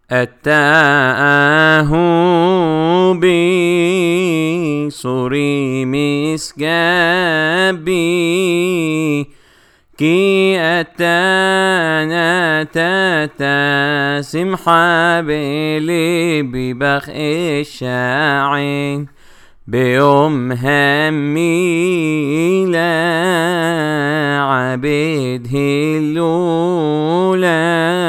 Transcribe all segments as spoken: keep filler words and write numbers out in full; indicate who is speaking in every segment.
Speaker 1: أتاه بي سوري مسكبي كي أتانا تاتا سمحة بلي ببخ الشاعين بيوم همي لا عبد هلولا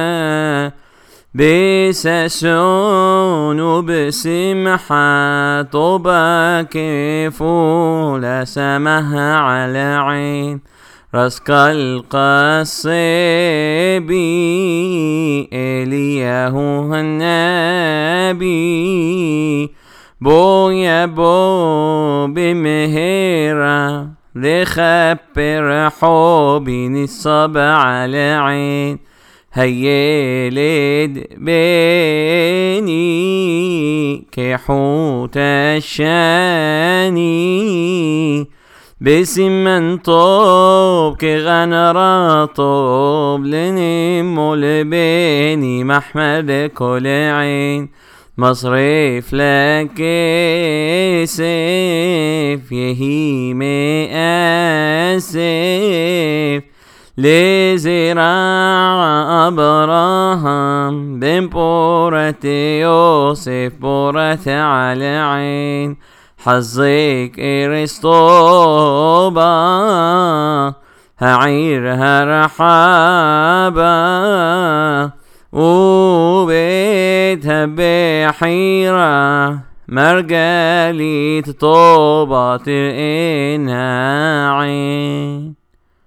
Speaker 1: بسسون وبسمحة طوبة كفولة سمها على عين رزق القصيبي إليه النبي بو يا بو بمهرة لخبر حبي نصب على عين هيلد بيني كحوت الشاني بسمن طوب كغنرة طوب لنمو لبيني محمد كل عين مصرف لك سيف يهي مآسف لزراع أبراهام بن بورة يوسف بورة على عين حظك إرسطوبة هعيرها رحابة وبيتها بحيرة مرقالي طوبة إنها عين.